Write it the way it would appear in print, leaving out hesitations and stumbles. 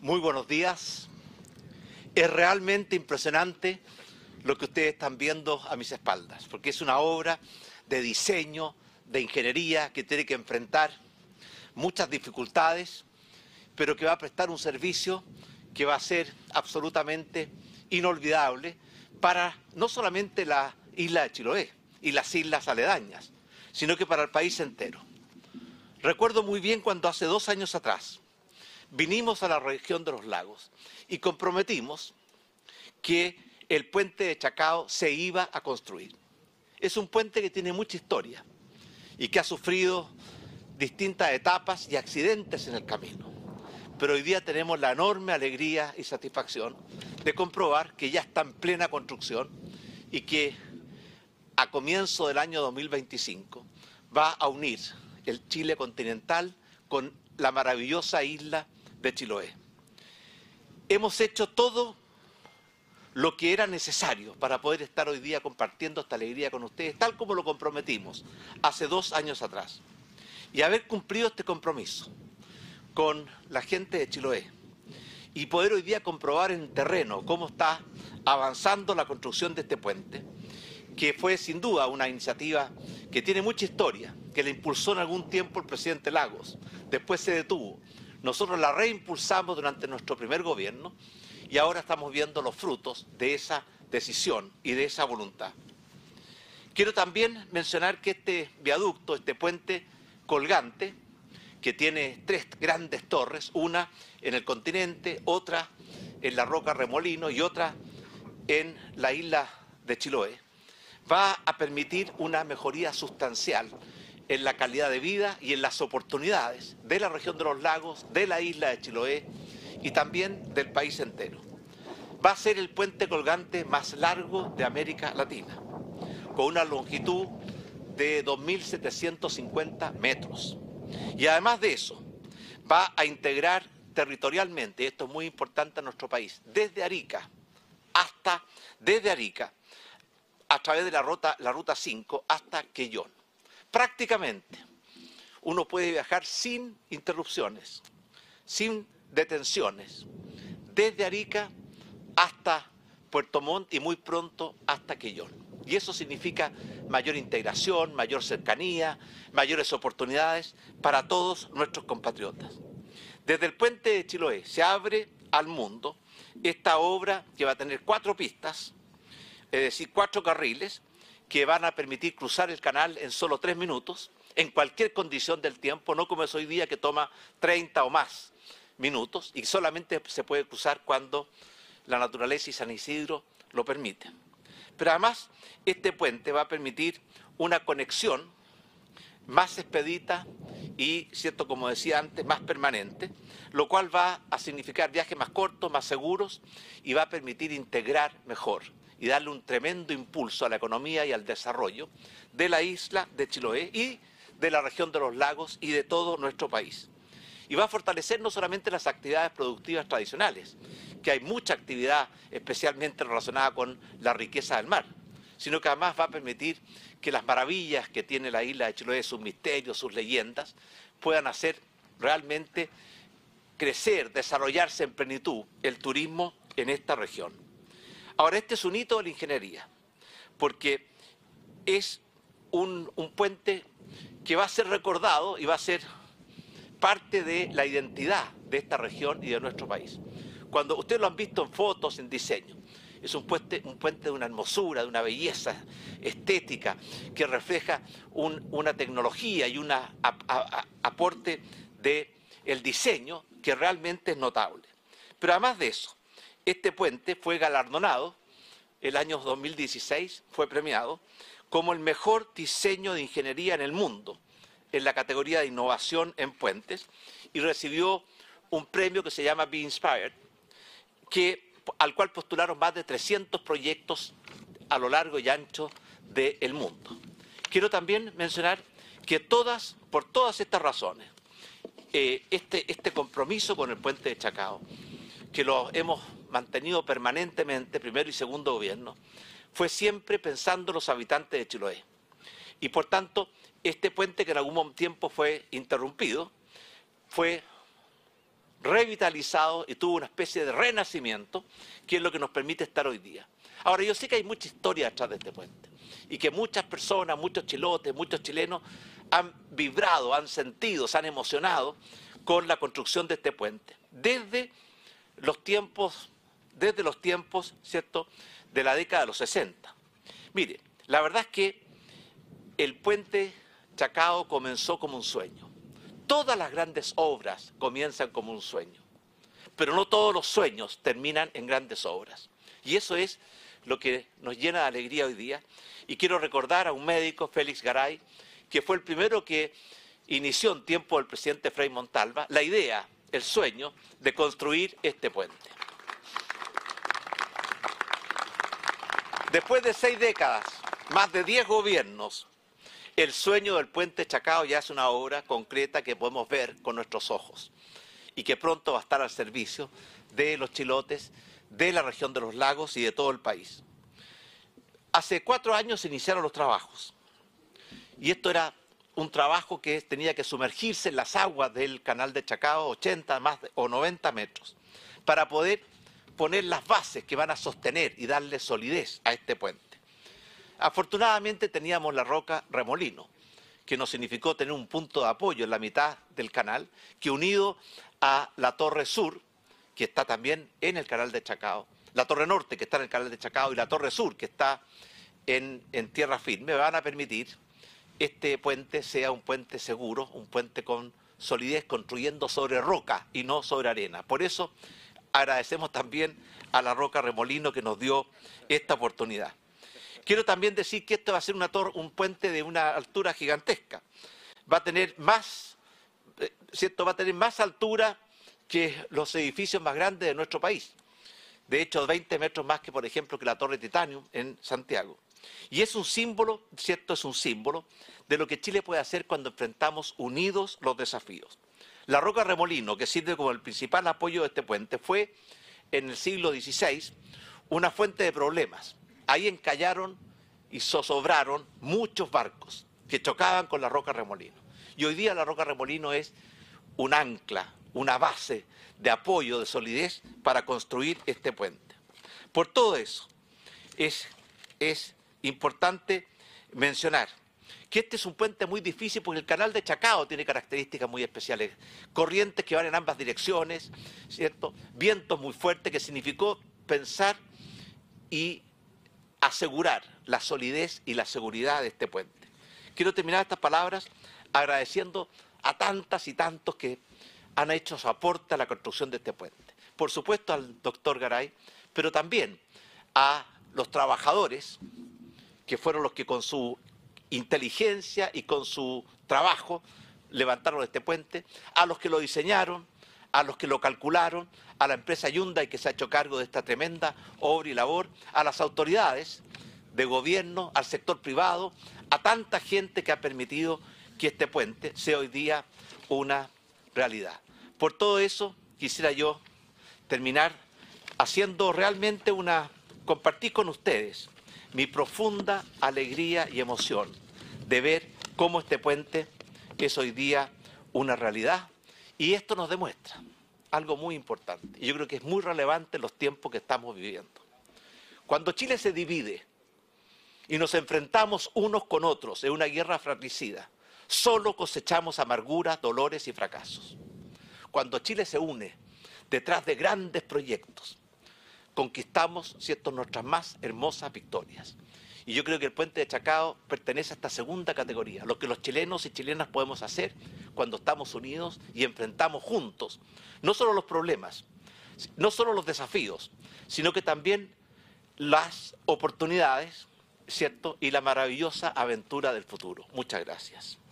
Muy buenos días. Es realmente impresionante lo que ustedes están viendo a mis espaldas, porque es una obra de diseño, de ingeniería, que tiene que enfrentar muchas dificultades, pero que va a prestar un servicio que va a ser absolutamente inolvidable para no solamente la isla de Chiloé y las islas aledañas, sino que para el país entero. Recuerdo muy bien cuando hace 2 años atrás vinimos a la región de los lagos y comprometimos que el puente de Chacao se iba a construir. Es un puente que tiene mucha historia y que ha sufrido distintas etapas y accidentes en el camino. Pero hoy día tenemos la enorme alegría y satisfacción de comprobar que ya está en plena construcción y que a comienzo del año 2025 va a unir el Chile continental con la maravillosa isla de Chiloé. Hemos hecho todo lo que era necesario para poder estar hoy día compartiendo esta alegría con ustedes, tal como lo comprometimos hace 2 años atrás. Y haber cumplido este compromiso con la gente de Chiloé y poder hoy día comprobar en terreno cómo está avanzando la construcción de este puente, que fue sin duda una iniciativa que tiene mucha historia, que la impulsó en algún tiempo el presidente Lagos, después se detuvo. Nosotros la reimpulsamos durante nuestro primer gobierno y ahora estamos viendo los frutos de esa decisión y de esa voluntad. Quiero también mencionar que este viaducto, este puente colgante, que tiene 3 grandes torres, una en el continente, otra en la Roca Remolino y otra en la isla de Chiloé, va a permitir una mejoría sustancial en la calidad de vida y en las oportunidades de la región de los lagos, de la isla de Chiloé y también del país entero. Va a ser el puente colgante más largo de América Latina, con una longitud de 2.750 metros. Y además de eso, va a integrar territorialmente, esto es muy importante en nuestro país, desde Arica, a través de la ruta 5 hasta Quellón. Prácticamente uno puede viajar sin interrupciones, sin detenciones, desde Arica hasta Puerto Montt y muy pronto hasta Quellón. Y eso significa mayor integración, mayor cercanía, mayores oportunidades para todos nuestros compatriotas. Desde el puente de Chiloé se abre al mundo esta obra que va a tener 4 pistas, es decir, 4 carriles, que van a permitir cruzar el canal en solo 3 minutos, en cualquier condición del tiempo, no como es hoy día que toma 30 o más minutos y solamente se puede cruzar cuando la naturaleza y San Isidro lo permiten. Pero además, este puente va a permitir una conexión más expedita y, cierto, como decía antes, más permanente, lo cual va a significar viajes más cortos, más seguros y va a permitir integrar mejor y darle un tremendo impulso a la economía y al desarrollo de la isla de Chiloé y de la región de los lagos y de todo nuestro país. Y va a fortalecer no solamente las actividades productivas tradicionales, que hay mucha actividad especialmente relacionada con la riqueza del mar, sino que además va a permitir que las maravillas que tiene la isla de Chiloé, sus misterios, sus leyendas, puedan hacer realmente crecer, desarrollarse en plenitud el turismo en esta región. Ahora, este es un hito de la ingeniería, porque es un puente que va a ser recordado y va a ser parte de la identidad de esta región y de nuestro país. Cuando ustedes lo han visto en fotos, en diseño, es un puente de una hermosura, de una belleza estética que refleja una tecnología y un aporte del diseño que realmente es notable. Pero además de eso, este puente fue galardonado, el año 2016 fue premiado como el mejor diseño de ingeniería en el mundo, en la categoría de innovación en puentes, y recibió un premio que se llama Be Inspired, al cual postularon más de 300 proyectos a lo largo y ancho del mundo. Quiero también mencionar que por todas estas razones, este compromiso con el puente de Chacao, que lo hemos mantenido permanentemente, primero y segundo gobierno, fue siempre pensando en los habitantes de Chiloé. Y por tanto, este puente que en algún tiempo fue interrumpido, fue revitalizado y tuvo una especie de renacimiento, que es lo que nos permite estar hoy día. Ahora, yo sé que hay mucha historia detrás de este puente y que muchas personas, muchos chilotes, muchos chilenos han vibrado, han sentido, se han emocionado con la construcción de este puente. Desde los tiempos, ¿cierto?, de la década de los 60. Mire, la verdad es que el puente Chacao comenzó como un sueño. Todas las grandes obras comienzan como un sueño, pero no todos los sueños terminan en grandes obras. Y eso es lo que nos llena de alegría hoy día. Y quiero recordar a un médico, Félix Garay, que fue el primero que inició en tiempo del presidente Frei Montalva la idea, el sueño de construir este puente. Después de 6 décadas, más de 10 gobiernos, el sueño del puente Chacao ya es una obra concreta que podemos ver con nuestros ojos y que pronto va a estar al servicio de los chilotes, de la región de los lagos y de todo el país. Hace 4 años se iniciaron los trabajos y esto era un trabajo que tenía que sumergirse en las aguas del canal de Chacao, 80 más o 90 metros, para poder poner las bases que van a sostener y darle solidez a este puente. Afortunadamente teníamos la roca Remolino, que nos significó tener un punto de apoyo en la mitad del canal, que unido a la Torre Sur, que está también en el canal de Chacao, la Torre Norte, que está en el canal de Chacao, y la Torre Sur, que está en tierra firme, van a permitir este puente sea un puente seguro, un puente con solidez, construyendo sobre roca y no sobre arena. Por eso agradecemos también a la roca Remolino que nos dio esta oportunidad. Quiero también decir que esto va a ser un puente de una altura gigantesca. Va a tener más, ¿cierto? Va a tener más altura que los edificios más grandes de nuestro país. De hecho, 20 metros más que, por ejemplo, que la Torre Titanium en Santiago. Y es un símbolo, ¿cierto? Es un símbolo de lo que Chile puede hacer cuando enfrentamos unidos los desafíos. La roca Remolino, que sirve como el principal apoyo de este puente, fue en el siglo XVI una fuente de problemas. Ahí encallaron y zozobraron muchos barcos que chocaban con la roca Remolino. Y hoy día la roca Remolino es un ancla, una base de apoyo, de solidez para construir este puente. Por todo eso, es importante mencionar que este es un puente muy difícil porque el canal de Chacao tiene características muy especiales. Corrientes que van en ambas direcciones, ¿cierto? Vientos muy fuertes, que significó pensar y asegurar la solidez y la seguridad de este puente. Quiero terminar estas palabras agradeciendo a tantas y tantos que han hecho su aporte a la construcción de este puente. Por supuesto al doctor Garay, pero también a los trabajadores, que fueron los que con su inteligencia y con su trabajo levantaron este puente, a los que lo diseñaron, a los que lo calcularon, a la empresa Hyundai que se ha hecho cargo de esta tremenda obra y labor, a las autoridades de gobierno, al sector privado, a tanta gente que ha permitido que este puente sea hoy día una realidad. Por todo eso quisiera yo terminar haciendo realmente compartir con ustedes mi profunda alegría y emoción de ver cómo este puente es hoy día una realidad. Y esto nos demuestra algo muy importante, y yo creo que es muy relevante en los tiempos que estamos viviendo. Cuando Chile se divide y nos enfrentamos unos con otros en una guerra fratricida, solo cosechamos amarguras, dolores y fracasos. Cuando Chile se une detrás de grandes proyectos, conquistamos, ¿cierto?, nuestras más hermosas victorias. Y yo creo que el puente de Chacao pertenece a esta segunda categoría, lo que los chilenos y chilenas podemos hacer cuando estamos unidos y enfrentamos juntos, no solo los problemas, no solo los desafíos, sino que también las oportunidades, ¿cierto?, y la maravillosa aventura del futuro. Muchas gracias.